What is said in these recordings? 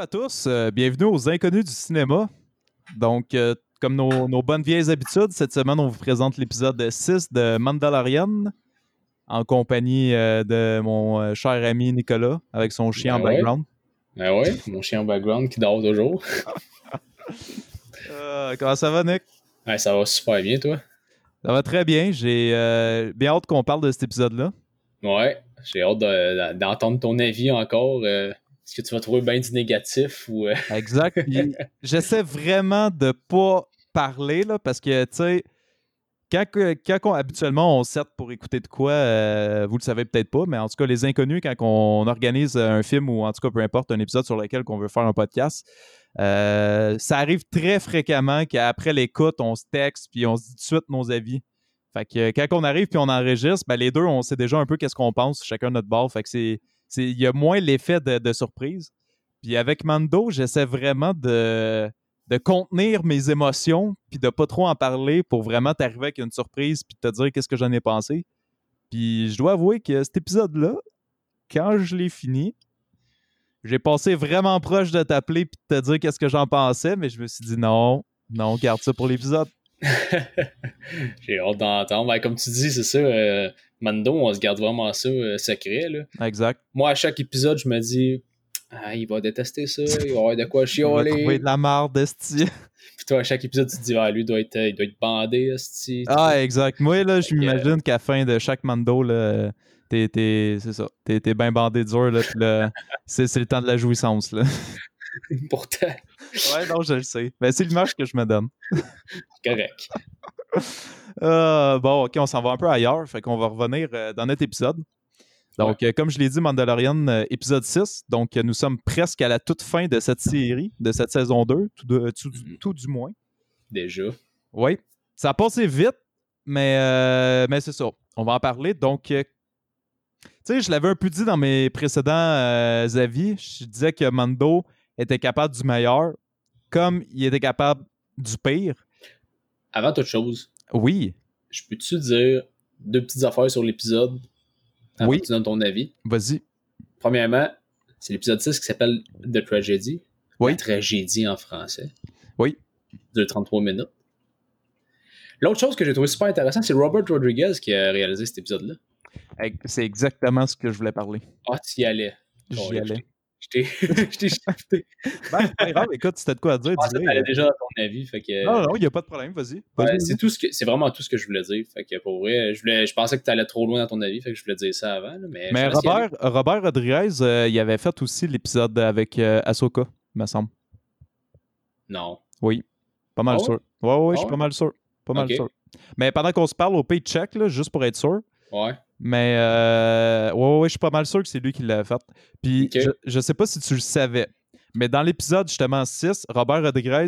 à tous, bienvenue aux Inconnus du cinéma. Donc, comme nos bonnes vieilles habitudes, cette semaine, on vous présente l'épisode 6 de Mandalorian en compagnie de mon cher ami Nicolas avec son chien en background. Ben ouais, mon chien en background qui dort toujours. Comment ça va, Nick? Ouais, ça va super bien, toi? Ça va très bien. J'ai bien hâte qu'on parle de cet épisode-là. Ouais, j'ai hâte d'entendre ton avis encore. Est-ce que tu vas trouver bien du négatif ou... Exact. Puis, j'essaie vraiment de pas parler, là, parce que, tu sais, habituellement on set pour écouter de quoi, vous le savez peut-être pas, mais en tout cas, les inconnus, quand on organise un film ou en tout cas, peu importe, un épisode sur lequel on veut faire un podcast, ça arrive très fréquemment qu'après l'écoute, on se texte puis on se dit tout de suite nos avis. Fait que quand on arrive puis on enregistre, ben les deux, on sait déjà un peu qu'est-ce qu'on pense, chacun de notre bord. Fait que il y a moins l'effet de surprise. Puis avec Mando, j'essaie vraiment de contenir mes émotions puis de pas trop en parler pour vraiment t'arriver avec une surprise puis te dire qu'est-ce que j'en ai pensé. Puis je dois avouer que cet épisode-là, quand je l'ai fini, j'ai passé vraiment proche de t'appeler puis de te dire qu'est-ce que j'en pensais, mais je me suis dit non, garde ça pour l'épisode. J'ai hâte d'entendre. Ben, comme tu dis, c'est ça, Mando, on se garde vraiment ça secret. Là. Exact. Moi, à chaque épisode, je me dis, il va détester ça, il va avoir de quoi Il va chialer. trouver de la marde, esti. Puis toi, à chaque épisode, tu te dis, lui, il doit être bandé, esti. Ah, exact. Moi, là, je m'imagine qu'à la fin de chaque Mando, là, c'est ça. T'es bien bandé dur, là, puis là, c'est le temps de la jouissance, là. Pourtant. Ouais, non, je le sais. Mais c'est l'image que je me donne. Correct. Bon, OK, on s'en va un peu ailleurs. Fait qu'on va revenir dans notre épisode. Donc, comme je l'ai dit, Mandalorian, épisode 6. Donc, nous sommes presque à la toute fin de cette série, de cette saison 2, tout du moins. Déjà. Oui. Ça a passé vite, mais c'est ça. On va en parler. Donc, tu sais, je l'avais un peu dit dans mes précédents avis. Je disais que Mando était capable du meilleur comme il était capable du pire. Avant toute chose, oui. Je peux-tu dire deux petites affaires sur l'épisode avant que tu donnes ton avis? Vas-y. Premièrement, c'est l'épisode 6 qui s'appelle The Tragedy. Oui. La tragédie en français. Oui. Ça dure 33 minutes. L'autre chose que j'ai trouvé super intéressant, c'est Robert Rodriguez qui a réalisé cet épisode-là. C'est exactement ce que je voulais parler. Ah, tu y allais. J'y allais. Je t'ai shifté. Ben, c'est pas grave, écoute, c'était de quoi à dire. Je pensais que t'allais déjà dans ton avis. Fait que, non, il n'y a pas de problème, vas-y. Ouais, c'est vraiment tout ce que je voulais dire. Fait que pour vrai, je pensais que t'allais trop loin dans ton avis, fait que je voulais dire ça avant. Là, mais Robert Rodriguez, il avait fait aussi l'épisode avec Ahsoka, me semble. Non. Oui, pas mal sûr. Ouais, je suis pas mal sûr. Pas mal sûr. Mais pendant qu'on se parle, au paycheck, là, juste pour être sûr. Ouais. Mais ouais, je suis pas mal sûr que c'est lui qui l'avait fait. Puis je sais pas si tu le savais, mais dans l'épisode justement 6, Robert Rodriguez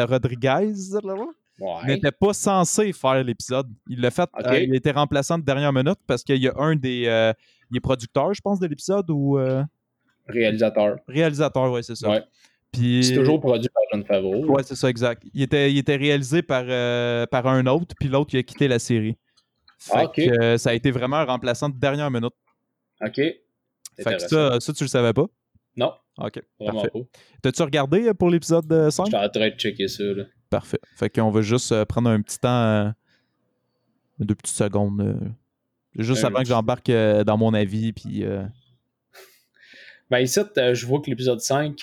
n'était pas censé faire l'épisode. Il l'a fait, il était remplaçant de dernière minute parce qu'il y a un des producteurs, je pense, de l'épisode ou réalisateur. Réalisateur, ouais, c'est ça. Ouais. Puis, c'est toujours produit par Jon Favreau. Ouais, c'est ça, exact. Il était réalisé par un autre, puis l'autre, il a quitté la série. Fait que ça a été vraiment un remplaçant de dernière minute. OK. Fait que ça, tu le savais pas? Non. OK, vraiment parfait. Pas. T'as-tu regardé pour l'épisode 5? Je suis en train de checker ça, là. Parfait. Fait qu'on va juste prendre un petit temps, 2 petites secondes, juste avant que j'embarque dans mon avis, puis... Ben ici, je vois que l'épisode 5...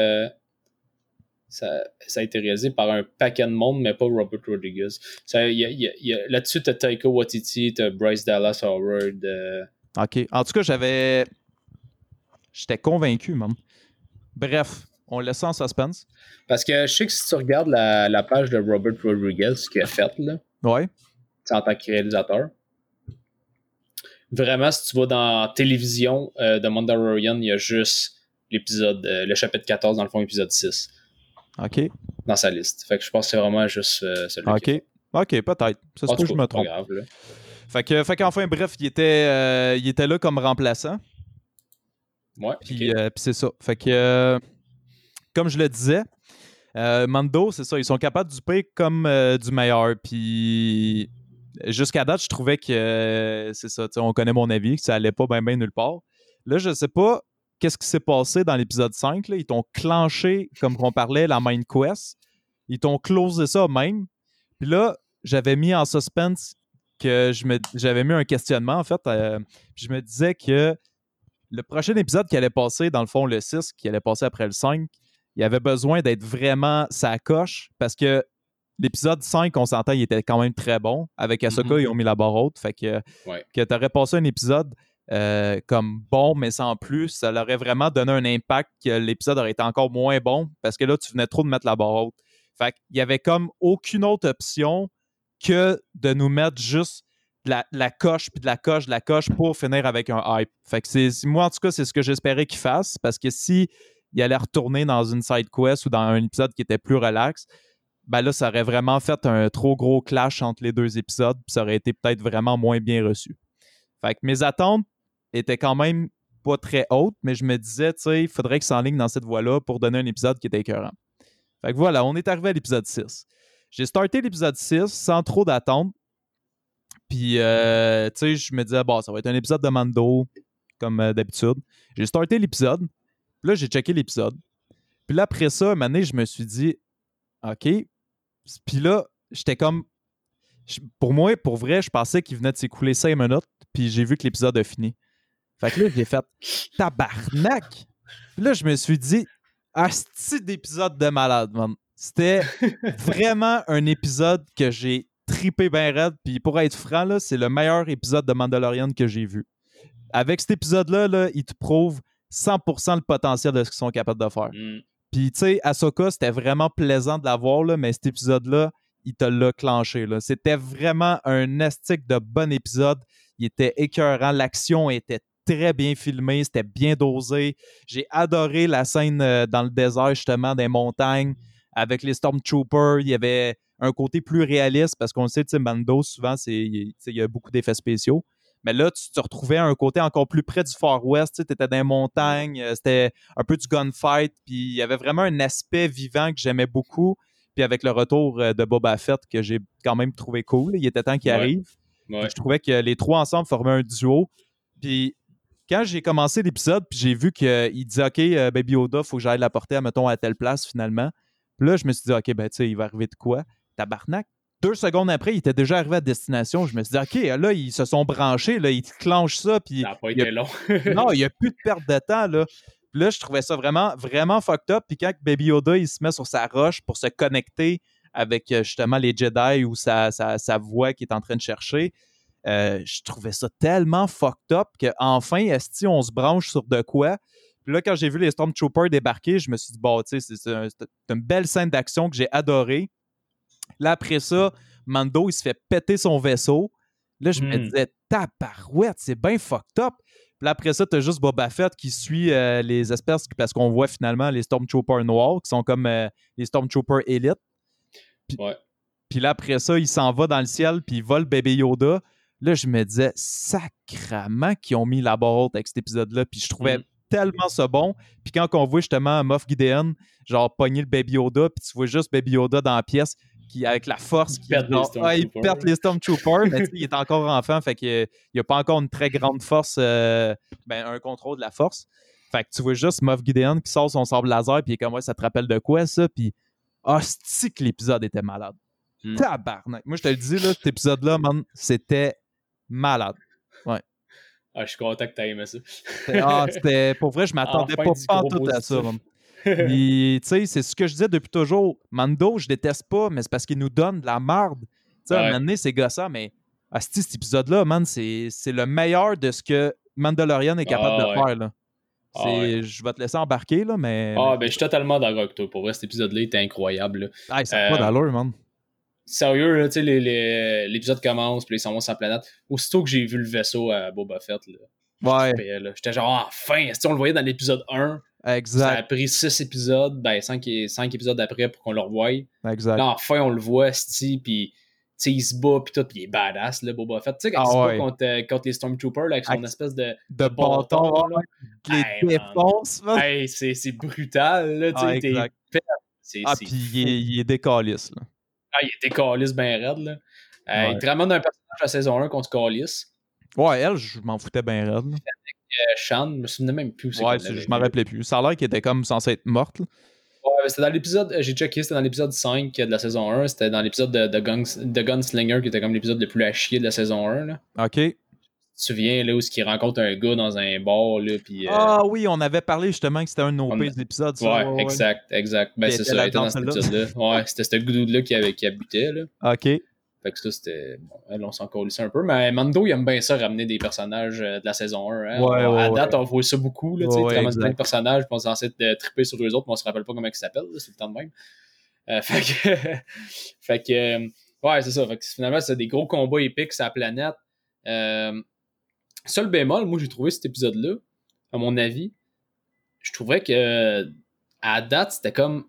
ça a été réalisé par un paquet de monde, mais pas Robert Rodriguez. Là-dessus, t'as Taika Waititi, t'as Bryce Dallas Howard. OK. En tout cas, j'étais convaincu, même. Bref, on laisse ça en suspense. Parce que je sais que si tu regardes la page de Robert Rodriguez qu'il a faite, là, ouais. En tant que réalisateur, vraiment, si tu vas dans télévision de Mandalorian, il y a juste l'épisode, le chapitre 14, dans le fond, épisode 6. OK. Dans sa liste. Fait que je pense que c'est vraiment juste celui OK. OK, peut-être. Ça se peut que je me trompe. Pas grave, là. Fait qu'enfin, bref, il était là comme remplaçant. Ouais. Puis c'est ça. Fait que, comme je le disais, Mando, c'est ça, ils sont capables du pire comme du meilleur. Puis jusqu'à date, je trouvais que c'est ça, on connaît mon avis, que ça allait pas bien nulle part. Là, je sais pas qu'est-ce qui s'est passé dans l'épisode 5. Là. Ils t'ont clenché, comme on parlait, la main quest. Ils t'ont closé ça même. Puis là, j'avais mis en suspense que j'avais mis un questionnement, en fait. Je me disais que le prochain épisode qui allait passer, dans le fond, le 6, qui allait passer après le 5, il avait besoin d'être vraiment sa coche parce que l'épisode 5, on s'entend, il était quand même très bon. Avec Ahsoka, ils ont mis la barre haute. Fait que tu aurais passé un épisode comme bon, mais sans plus, ça leur aurait vraiment donné un impact que l'épisode aurait été encore moins bon parce que là, tu venais trop de mettre la barre haute. Fait qu'il y avait comme aucune autre option que de nous mettre juste la coche, puis de la coche pour finir avec un hype. Fait que moi, en tout cas, c'est ce que j'espérais qu'il fasse parce que si il allait retourner dans une side quest ou dans un épisode qui était plus relax, ben là, ça aurait vraiment fait un trop gros clash entre les deux épisodes, puis ça aurait été peut-être vraiment moins bien reçu. Fait que mes attentes étaient quand même pas très hautes, mais je me disais, tu sais, il faudrait que ça s'enligne dans cette voie-là pour donner un épisode qui était écœurant. Fait que voilà, on est arrivé à l'épisode 6. J'ai starté l'épisode 6 sans trop d'attente. Puis, tu sais, je me disais, bon, ça va être un épisode de Mando, comme d'habitude. J'ai starté l'épisode. Puis là, j'ai checké l'épisode. Puis là, après ça, un moment donné, je me suis dit, OK. Puis là, j'étais comme... Pour moi, pour vrai, je pensais qu'il venait de s'écouler 5 minutes. Puis j'ai vu que l'épisode a fini. Fait que là, j'ai fait tabarnak. Puis là, je me suis dit, asti d'épisode de malade, man. C'était vraiment un épisode que j'ai trippé bien raide. Puis pour être franc, là, c'est le meilleur épisode de Mandalorian que j'ai vu. Avec cet épisode-là, là, il te prouve 100% le potentiel de ce qu'ils sont capables de faire. Puis, tu sais, Ahsoka, c'était vraiment plaisant de la voir, là, mais cet épisode-là, il te l'a clenché. Là. C'était vraiment un astique de bon épisode. Il était écœurant. L'action était très bien filmée. C'était bien dosé. J'ai adoré la scène dans le désert, justement, des montagnes, avec les Stormtroopers. Il y avait un côté plus réaliste, parce qu'on le sait, tu sais, Mando, souvent, il y a beaucoup d'effets spéciaux. Mais là, tu te retrouvais à un côté encore plus près du Far West. Tu étais dans les montagnes. C'était un peu du gunfight. Puis il y avait vraiment un aspect vivant que j'aimais beaucoup. Puis avec le retour de Boba Fett, que j'ai quand même trouvé cool. Il était temps qu'il arrive. Je trouvais que les trois ensemble formaient un duo. Puis quand j'ai commencé l'épisode, puis j'ai vu qu'il disait « OK, Baby Yoda, il faut que j'aille la porter, mettons, à telle place, finalement. » Puis là, je me suis dit « OK, ben tu sais, il va arriver de quoi? » Tabarnak. 2 secondes après, il était déjà arrivé à destination. Je me suis dit, OK, là, ils se sont branchés, là, ils clenchent ça. Puis ça n'a pas été long. Non, il n'y a plus de perte de temps. Là. Puis là, je trouvais ça vraiment, vraiment fucked up. Puis quand Baby Yoda, il se met sur sa roche pour se connecter avec justement les Jedi ou sa voix qu'il est en train de chercher, je trouvais ça tellement fucked up qu'enfin, esti, on se branche sur de quoi. Puis là, quand j'ai vu les Stormtroopers débarquer, je me suis dit, bon, tu sais, c'est une belle scène d'action que j'ai adorée. Là, après ça, Mando, il se fait péter son vaisseau. Là, je me disais, tabarouette, c'est bien fucked up. Puis là, après ça, t'as juste Boba Fett qui suit les espèces, parce qu'on voit finalement les Stormtroopers noirs, qui sont comme les Stormtroopers élites. Puis là, après ça, il s'en va dans le ciel, puis il vole Baby Yoda. Là, je me disais, sacrement qu'ils ont mis la barre haute avec cet épisode-là. Puis je trouvais tellement ça bon. Puis quand on voit justement Moff Gideon, genre, pogner le Baby Yoda, puis tu vois juste Baby Yoda dans la pièce, qui, avec la force, il perd les Stormtroopers, mais il est encore enfant, fait qu'il n'a pas encore une très grande force, un contrôle de la force. Fait que tu vois juste Moff Gideon qui sort son sabre laser, puis il est comme, ouais, ça te rappelle de quoi, ça? Puis, hostie que l'épisode était malade. Tabarnak. Moi, je te le dis, là, cet épisode-là, man, c'était malade. Ouais. Je suis content que tu aies aimé ça. C'était, pour vrai, je m'attendais pas tout à ça, man. Puis, tu sais, c'est ce que je disais depuis toujours. Mando, je déteste pas, mais c'est parce qu'il nous donne de la marde. Tu sais, à un moment donné, c'est gossant, mais cet épisode-là, man, c'est le meilleur de ce que Mandalorian est capable de faire, là. Je vais te laisser embarquer, là, mais... je suis totalement d'accord avec toi. Pour vrai, cet épisode-là était incroyable. Ça n'a pas d'allure, man. Sérieux, là, tu sais, l'épisode commence, puis ils s'en vont sur la planète. Aussitôt que j'ai vu le vaisseau à Boba Fett, là, j'étais genre, enfin, on le voyait dans l'épisode 1. Exact. Ça a pris 6 épisodes, 5 épisodes après pour qu'on le revoie. Exact. Là, enfin, on le voit, puis il se bat, puis tout, puis il est badass, là, Boba Fett. Tu sais, quand il se bat contre les Stormtroopers, là, avec son espèce de bâton, là. Les défonce, man. Hey, c'est brutal, là, tu sais, puis il est décalisse, là. Il est décalisse bien raide, là. Il te ramène un personnage à saison 1 contre Callis. Ouais, elle, je m'en foutais bien raide, là. Shan, je me souvenais même plus où c'est Ouais, je m'en rappelais plus. Ça a l'air qu'elle était comme censée être morte. Là. Ouais, c'était dans l'épisode, j'ai checké, c'était dans l'épisode 5 de la saison 1, c'était dans l'épisode de Gunslinger qui était comme l'épisode le plus à chier de la saison 1. Là. OK. Tu te souviens, là, où il rencontre un gars dans un bar, là, puis... oui, on avait parlé justement que c'était un de nos pires épisodes, ça. Ouais, exact. Ben, c'est ça, il était dans cet épisode-là. Ouais, c'était ce dude-là qui habitait, là. OK. Fait que ça, c'était... Bon, on s'en colissait un peu, mais Mando, il aime bien ça, ramener des personnages de la saison 1. Hein. À date, on voit ça beaucoup, là, tu sais, il ramène plein de personnages, puis on est censé triper sur eux autres, mais on se rappelle pas comment ils s'appellent, c'est le temps de même. Fait que ouais, c'est ça. Fait que finalement, c'est des gros combats épiques sur la planète. Seul bémol, moi, j'ai trouvé cet épisode-là, à mon avis, je trouvais que à date, c'était comme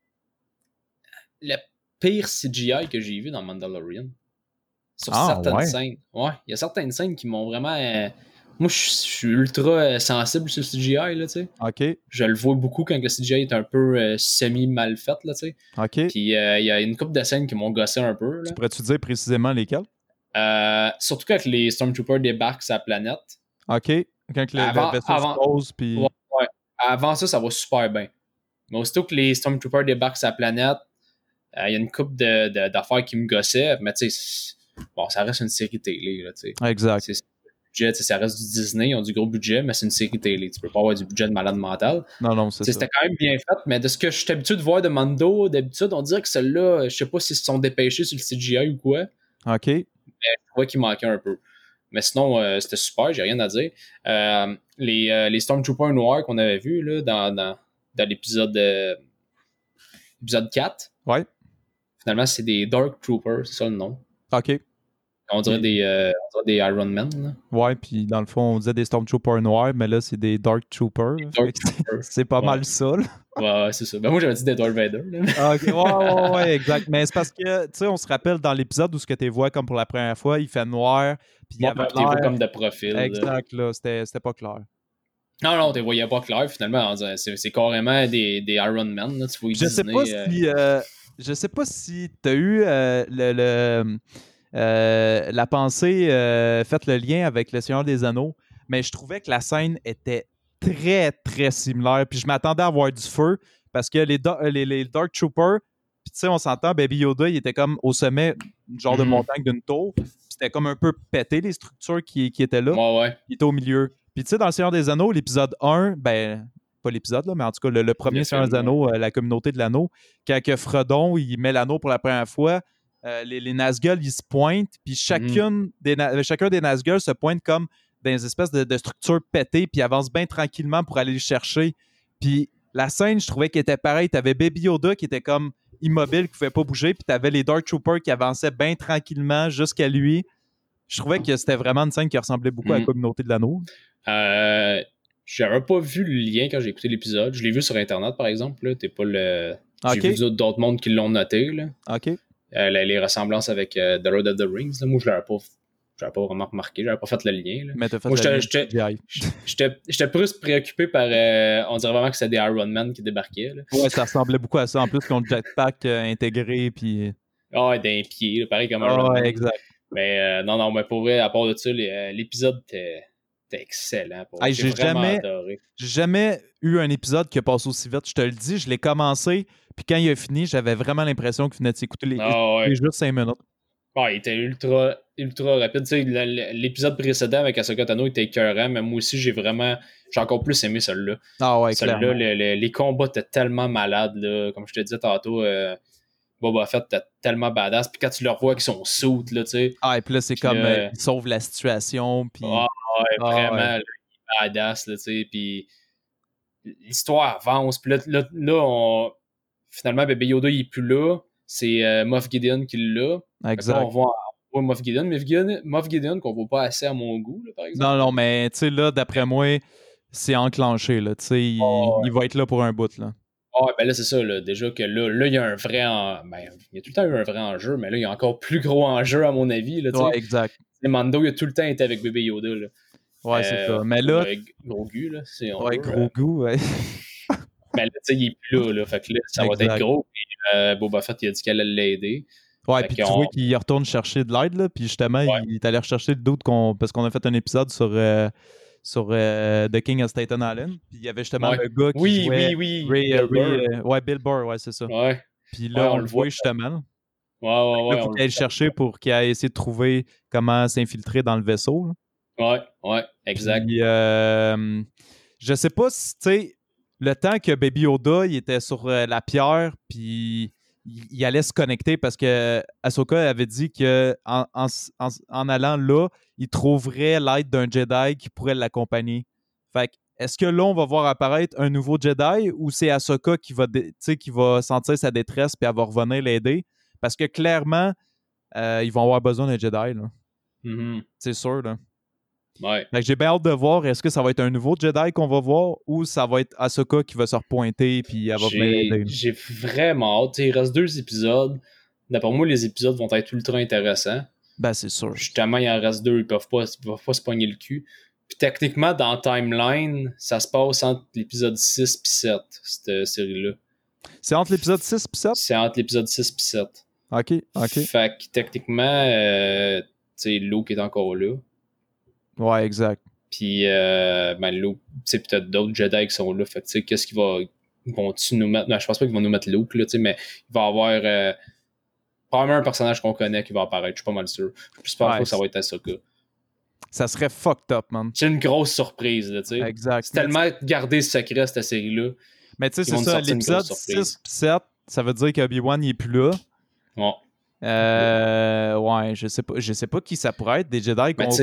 le pire CGI que j'ai vu dans Mandalorian. Sur certaines scènes. Ouais, il y a certaines scènes qui m'ont vraiment... Moi, je suis ultra sensible sur le CGI, là, tu sais. OK. Je le vois beaucoup quand le CGI est un peu semi-mal fait, là, tu sais. OK. Puis il y a une couple de scènes qui m'ont gossé un peu, là. Tu pourrais-tu dire précisément lesquelles? Surtout quand les Stormtroopers débarquent sur la planète. OK. Quand le vaisseau se pose, puis... Ouais. Avant ça va super bien. Mais aussitôt que les Stormtroopers débarquent sur la planète, il y a une couple d'affaires qui me gossaient, mais tu sais, bon, ça reste une série télé, là, tu sais. Exact. Budget, ça reste du Disney, ils ont du gros budget, mais c'est une série télé. Tu peux pas avoir du budget de malade mental. Non, c'est ça. C'était quand même bien fait, mais de ce que je suis habitué de voir de Mando, d'habitude, on dirait que celle-là, je sais pas s'ils se sont dépêchés sur le CGI ou quoi. OK. Mais je trouvais qu'il manquait un peu. Mais sinon, c'était super, j'ai rien à dire. Les Stormtroopers noirs qu'on avait vus là, dans l'épisode 4, ouais. Finalement, c'est des Dark Troopers, c'est ça le nom. OK. On dirait des Iron Man. Là. Ouais, puis dans le fond, on disait des Stormtroopers noirs, mais là, c'est des Dark Troopers. C'est pas mal ça. Là. Ouais, c'est ça. Ben moi, j'avais dit des Darth Vader. Là. OK, ouais, exact. Mais c'est parce que, tu sais, on se rappelle dans l'épisode où ce que tu vois comme pour la première fois, il fait noir, puis il y avait l'air... comme de profil. Exact, là, c'était pas clair. Non, tu ne voyais pas clair, finalement. C'est carrément des Iron Man. Là. Tu vois je sais pas si tu as eu la pensée, fait le lien avec Le Seigneur des Anneaux, mais je trouvais que la scène était très, très similaire. Puis je m'attendais à avoir du feu parce que les Dark Troopers, puis tu sais, on s'entend, Baby Yoda, il était comme au sommet, genre de montagne d'une tour. Puis c'était comme un peu pété, les structures qui étaient là. Ouais. Il était au milieu. Puis tu sais, dans Le Seigneur des Anneaux, l'épisode 1, ben... pas l'épisode, là, mais en tout cas, le premier Seigneur des Anneaux, la communauté de l'anneau, quand Frodon, il met l'anneau pour la première fois, les Nazgûl, ils se pointent, puis chacun des Nazgûl se pointe comme dans des espèces de structures pétées, puis avance bien tranquillement pour aller le chercher. Puis la scène, je trouvais qu'elle était pareille. T'avais Baby Yoda qui était comme immobile, qui pouvait pas bouger, puis t'avais les Dark Troopers qui avançaient bien tranquillement jusqu'à lui. Je trouvais que c'était vraiment une scène qui ressemblait beaucoup à la communauté de l'anneau. J'avais pas vu le lien quand j'ai écouté l'épisode. Je l'ai vu sur Internet, par exemple. Là. T'es pas le... J'ai vu d'autres mondes qui l'ont noté. Là. OK. Les ressemblances avec The Lord of the Rings. Là. Moi, je l'avais pas vraiment remarqué. J'avais pas fait le lien. Là. Mais t'as fait moi, le j'étais plus préoccupé par... on dirait vraiment que c'était des Iron Man qui débarquaient. Là. Ouais, ça ressemblait beaucoup à ça. En plus, qu'ils ont le jetpack intégré. Puis... d'un pied. Là, pareil comme un Iron Man. Exact. Mais non, mais pour vrai, à part de ça, l'épisode était excellent. J'ai jamais eu un épisode qui a passé aussi vite. Je te le dis, je l'ai commencé, puis quand il a fini, j'avais vraiment l'impression qu'il venait de s'écouter les juste 5 minutes. Il était ultra rapide. Tu sais, l'épisode précédent avec Ahsoka Tano était écœurant, mais moi aussi, j'ai encore plus aimé celui-là. Celui-là, les combats étaient tellement malades. Là. Comme je te disais tantôt, Boba Fett était tellement badass. Puis quand tu le revois avec son suit, là, tu sais. Et puis là, c'est comme il sauve la situation. Puis... vraiment, il est badass, là, tu sais. Puis l'histoire avance. Puis là, finalement, Baby Yoda, il est plus là. C'est Moff Gideon qui l'a. Exact. Là, on voit Moff Gideon, mais Moff Gideon qu'on voit pas assez à mon goût, là, par exemple. Non, mais tu sais, là, d'après moi, c'est enclenché, là. Tu sais, il va être là pour un bout, là. Ben là, c'est ça, là. Déjà que là, il y a un vrai... il y a tout le temps eu un vrai enjeu, mais là, il y a encore plus gros enjeu, à mon avis, là, tu sais. Exact. Mando, il a tout le temps été avec Baby Yoda, là. Ouais, c'est ça. Mais là... Gros goût, là. Gros goût, ouais. Mais là, tu sais, il est plus là. Fait que là, ça va être gros. Puis Boba Fett, il a dit qu'elle allait l'aider. Ouais, puis tu vois qu'il retourne chercher de l'aide, là. Puis justement, il est allé rechercher le doute parce qu'on a fait un épisode sur sur The King of Staten Island. Puis il y avait justement le gars qui jouait oui. Bill Burr. Bill Burr, ouais, c'est ça. Ouais. Puis là, on le voit justement. Ouais. Il faut qu'il aille le chercher pour qu'il aille essayer de trouver comment s'infiltrer dans le vaisseau. Là. Ouais, exact. Puis, je sais pas si, tu sais, le temps que Baby Yoda, il était sur la pierre, puis il allait se connecter parce que Ahsoka avait dit que en allant là, il trouverait l'aide d'un Jedi qui pourrait l'accompagner. Fait que, est-ce que là, on va voir apparaître un nouveau Jedi ou c'est Ahsoka qui va sentir sa détresse puis elle va revenir l'aider? Parce que clairement, ils vont avoir besoin d'un Jedi. Là. Mm-hmm. C'est sûr. Là. Ouais. Fait que j'ai bien hâte de voir, est-ce que ça va être un nouveau Jedi qu'on va voir ou ça va être Ahsoka qui va se repointer puis elle va venir aider. J'ai vraiment hâte. Il reste 2 épisodes. D'après moi, les épisodes vont être ultra intéressants. Ben, c'est sûr. Justement, il en reste 2, ils peuvent pas se pogner le cul. Puis techniquement, dans Timeline, ça se passe entre l'épisode 6 et 7, cette série-là. C'est entre l'épisode 6 et 7? C'est entre l'épisode 6 et 7. OK. Fait que techniquement, tu sais, Luke est encore là. Ouais, exact. Puis, Luke, tu sais, peut-être d'autres Jedi qui sont là. Fait que, tu sais, qu'est-ce qu'ils vont-tu nous mettre? Non, je pense pas qu'ils vont nous mettre Luke, là, tu sais, mais il va y avoir probablement un personnage qu'on connaît qui va apparaître, je suis pas mal sûr. J'espère pas que ça va être Ahsoka. Ça serait fucked up, man. C'est une grosse surprise, là, tu sais. Exact. C'est tellement gardé secret, cette série-là. Mais tu sais, c'est ça, l'épisode 6 et 7, ça veut dire qu'Obi-Wan, il est plus là. Ouais. Ouais, je sais pas qui ça pourrait être, des Jedi qu'on...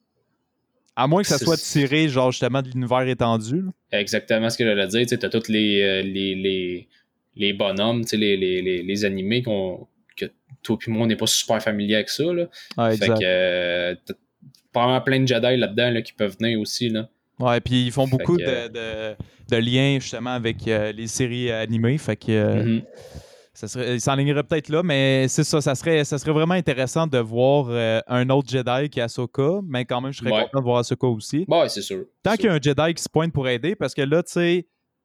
À moins que ça soit tiré, genre, justement, de l'univers étendu. Là. Exactement ce que j'allais dire. Tu sais, t'as tous les bonhommes, tu sais, les animés que toi et moi, on n'est pas super familier avec ça, là. Ah, exact. Fait que t'as probablement plein de Jedi là-dedans là, qui peuvent venir aussi, là. Ouais, puis ils font beaucoup de liens, justement, avec les séries animées. Fait que... il s'enlignerait peut-être là, mais c'est ça, ça serait vraiment intéressant de voir un autre Jedi qui est Ahsoka, mais quand même, je serais content de voir Ahsoka aussi. Ouais, c'est sûr. Tant qu'il y a un Jedi qui se pointe pour aider, parce que là, tu sais,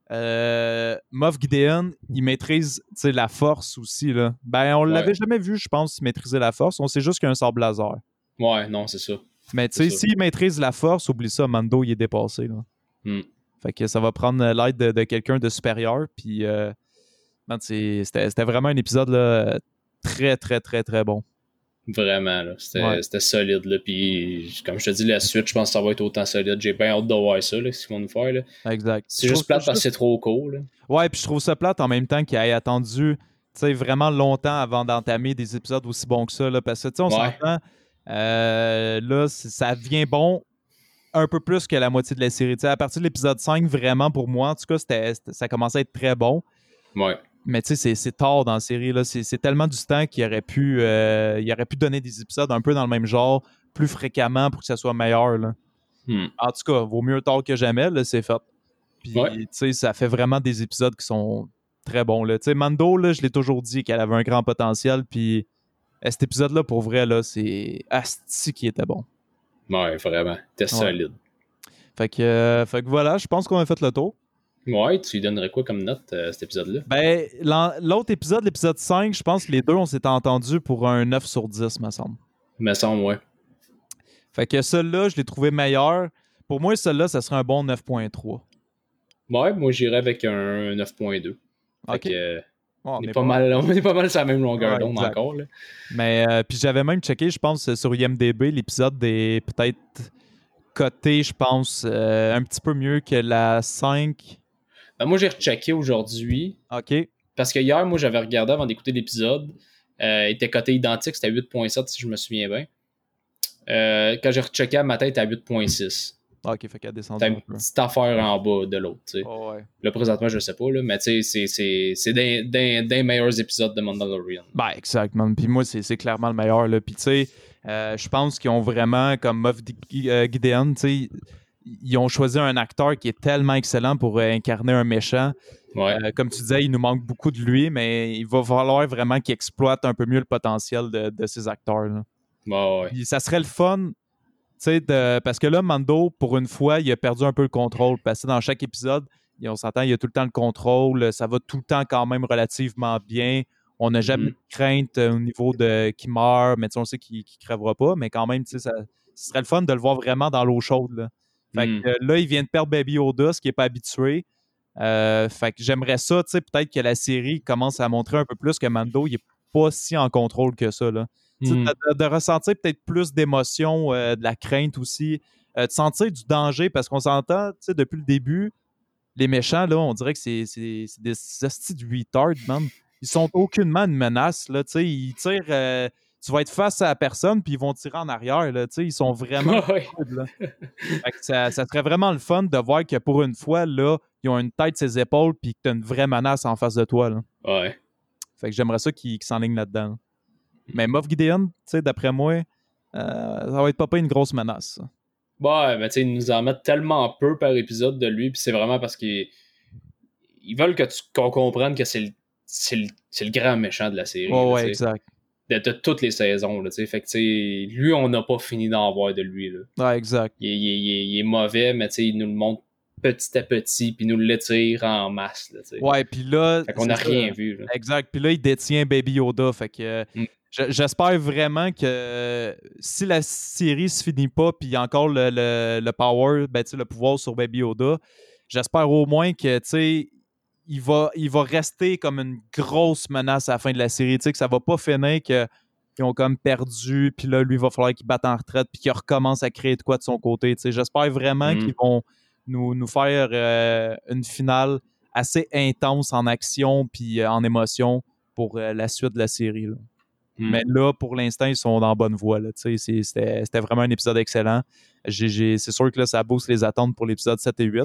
Moff Gideon, il maîtrise la force aussi. Là. Ben, on l'avait jamais vu, je pense, maîtriser la force. On sait juste qu'il y a un sabre laser. Ouais, non, c'est ça. Mais tu sais, s'il maîtrise la force, oublie ça, Mando, il est dépassé. Là. Fait que ça va prendre l'aide de quelqu'un de supérieur, puis... c'était vraiment un épisode là, très, très, très, très bon. Vraiment, là. C'était solide. Là. Puis, comme je te dis, la suite, je pense que ça va être autant solide. J'ai bien hâte de voir ça, là, ce qu'ils vont nous faire. Là. Exact. C'est juste plate parce que c'est trop court. Là. Ouais, puis je trouve ça plate en même temps qu'il ait attendu vraiment longtemps avant d'entamer des épisodes aussi bons que ça. Là, parce que, on s'entend, là, ça devient bon un peu plus que la moitié de la série. T'sais, à partir de l'épisode 5, vraiment, pour moi, en tout cas, ça commençait à être très bon. Ouais. Mais tu sais, c'est tard dans la série. Là. C'est tellement du temps qu'il aurait pu donner des épisodes un peu dans le même genre, plus fréquemment pour que ça soit meilleur. Là. En tout cas, vaut mieux tard que jamais, là, c'est fait. Puis, tu sais, ça fait vraiment des épisodes qui sont très bons. Là. Tu sais, Mando, là, je l'ai toujours dit qu'elle avait un grand potentiel. Puis, cet épisode-là, pour vrai, là, c'est asti qui était bon. Ouais, vraiment. C'était solide. Fait que voilà, je pense qu'on a fait le tour. Ouais, tu lui donnerais quoi comme note, cet épisode-là? Ben, l'autre épisode, l'épisode 5, je pense que les deux, on s'était entendus pour un 9 sur 10, me semble. Me semble, ouais. Fait que celui-là, je l'ai trouvé meilleur. Pour moi, celui-là, ça serait un bon 9.3. Ouais, moi, j'irais avec un 9.2. OK. Que, on est pas mal sur la même longueur d'onde encore. Là. Mais, puis j'avais même checké, je pense, sur IMDb, l'épisode est peut-être coté, je pense, un petit peu mieux que la 5... Ben moi, j'ai rechecké aujourd'hui. OK. Parce que hier, moi, j'avais regardé avant d'écouter l'épisode. Il était coté identique, c'était 8.7 si je me souviens bien. Quand j'ai rechecké à ma tête, à 8.6. OK, fait qu'elle a descendu. T'as une petite affaire en bas de l'autre. Oh, ouais. Là, présentement, je sais pas, là, mais tu sais, c'est des meilleurs épisodes de Mandalorian. Ben, exactement. Puis moi, c'est clairement le meilleur. Là. Puis tu sais, je pense qu'ils ont vraiment, comme Moff Gideon, tu sais, ils ont choisi un acteur qui est tellement excellent pour incarner un méchant. Ouais. Comme tu disais, il nous manque beaucoup de lui, mais il va falloir vraiment qu'il exploite un peu mieux le potentiel de ces acteurs. Là. Ouais. Puis ça serait le fun, parce que là, Mando, pour une fois, il a perdu un peu le contrôle. Parce que dans chaque épisode, on s'entend, il y a tout le temps le contrôle. Ça va tout le temps quand même relativement bien. On n'a jamais de crainte au niveau de qui meurt, mais on sait qu'il ne crèvera pas. Mais quand même, ce serait le fun de le voir vraiment dans l'eau chaude. Là. Fait que là, il vient de perdre Baby Yoda, ce qui n'est pas habitué. Fait que j'aimerais ça, tu sais, peut-être que la série commence à montrer un peu plus que Mando, il n'est pas si en contrôle que ça, là. De ressentir peut-être plus d'émotion, de la crainte aussi, de sentir du danger, parce qu'on s'entend, tu sais, depuis le début, les méchants, là, on dirait que c'est des hosties de retard, man. Ils sont aucunement une menace, là, tu sais, ils tirent... tu vas être face à la personne, puis ils vont tirer en arrière, là, tu sais, ils sont vraiment... là. Fait que ça serait vraiment le fun de voir que pour une fois, là, ils ont une tête sur ses épaules, puis que t'as une vraie menace en face de toi, là. Ouais. Fait que j'aimerais ça qu'ils s'enlignent là-dedans. Là. Mais Moff Gideon, tu sais, d'après moi, ça va être pas une grosse menace. Ça. Ouais, mais tu sais, ils nous en mettent tellement peu par épisode de lui, puis c'est vraiment parce qu'ils veulent qu'on comprenne que c'est le grand méchant de la série. Ouais, là, exact. De toutes les saisons, là, tu sais. Fait que, tu sais, lui, on n'a pas fini d'en voir de lui, là. Ouais, exact. Il est mauvais, mais tu sais, il nous le montre petit à petit, puis nous l'étire en masse, là, tu sais. Ouais, puis là... Fait qu'on n'a rien vu, là. Exact. Puis là, il détient Baby Yoda, fait que... J'espère vraiment que si la série se finit pas, puis il y a encore le power, ben, le pouvoir sur Baby Yoda, j'espère au moins que il va rester comme une grosse menace à la fin de la série. Que ça va pas finir qu'ils ont comme perdu, puis là, lui, il va falloir qu'il batte en retraite, puis qu'il recommence à créer de quoi de son côté. J'espère vraiment qu'ils vont nous faire une finale assez intense en action puis en émotion pour la suite de la série. Là. Mais là, pour l'instant, ils sont dans bonne voie. Là. C'était vraiment un épisode excellent. C'est sûr que là, ça booste les attentes pour l'épisode 7 et 8.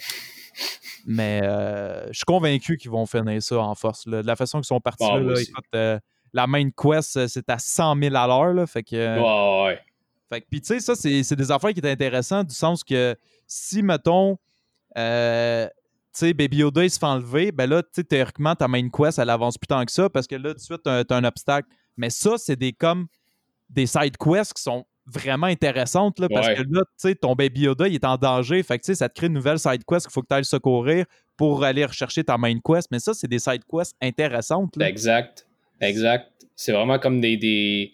Mais je suis convaincu qu'ils vont finir ça en force. Là. De la façon qu'ils sont partis, écoute, la main quest, c'est à 100 000 à l'heure. Là, fait que, ouais. Fait que, puis tu sais, ça, c'est des affaires qui étaient intéressantes du sens que si, mettons, tu sais, Baby Yoda, il se fait enlever, ben là, tu sais, théoriquement, ta main quest, elle avance plus tant que ça parce que là, tout de suite, t'as un obstacle. Mais ça, c'est comme des side quests qui sont vraiment intéressantes là, parce que là, tu sais, ton Baby Yoda, il est en danger. Fait que, tu sais, ça te crée une nouvelle side quest qu'il faut que tu ailles le secourir pour aller rechercher ta main quest. Mais ça, c'est des side quests intéressantes. Là. Exact. C'est vraiment comme des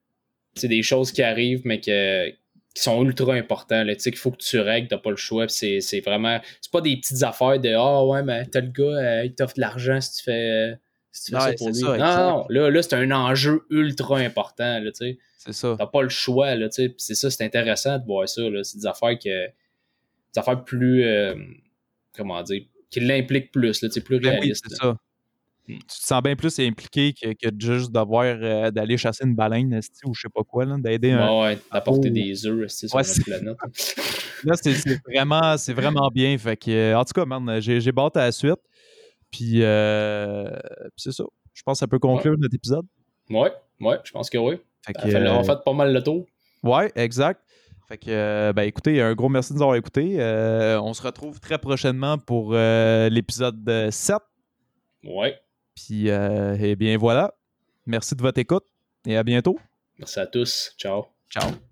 choses qui arrivent, mais qui sont ultra importants, tu sais, qu'il faut que tu règles, t'as pas le choix, c'est vraiment, c'est pas des petites affaires de ouais, mais t'as le gars, il t'offre de l'argent si tu fais ça pour lui. Non, là, c'est un enjeu ultra important, là, tu sais. C'est ça. T'as pas le choix, là, tu sais, c'est ça, c'est intéressant de voir ça, là, c'est des affaires plus, comment dire, qui l'impliquent plus, là, tu sais, plus réaliste. Oui, c'est ça. Tu te sens bien plus impliqué que de juste d'aller chasser une baleine ou je sais pas quoi, d'aider d'apporter des œufs sur notre planète. Là, c'est vraiment bien. Fait que, en tout cas, man, j'ai hâte à la suite. Puis c'est ça. Je pense que ça peut conclure notre épisode. Ouais, je pense que oui. On a fait pas mal le tour. Ouais, exact. Fait que, ben écoutez, un gros merci de nous avoir écoutés. On se retrouve très prochainement pour l'épisode 7. Ouais. Puis, eh bien voilà. Merci de votre écoute et à bientôt. Merci à tous. Ciao. Ciao.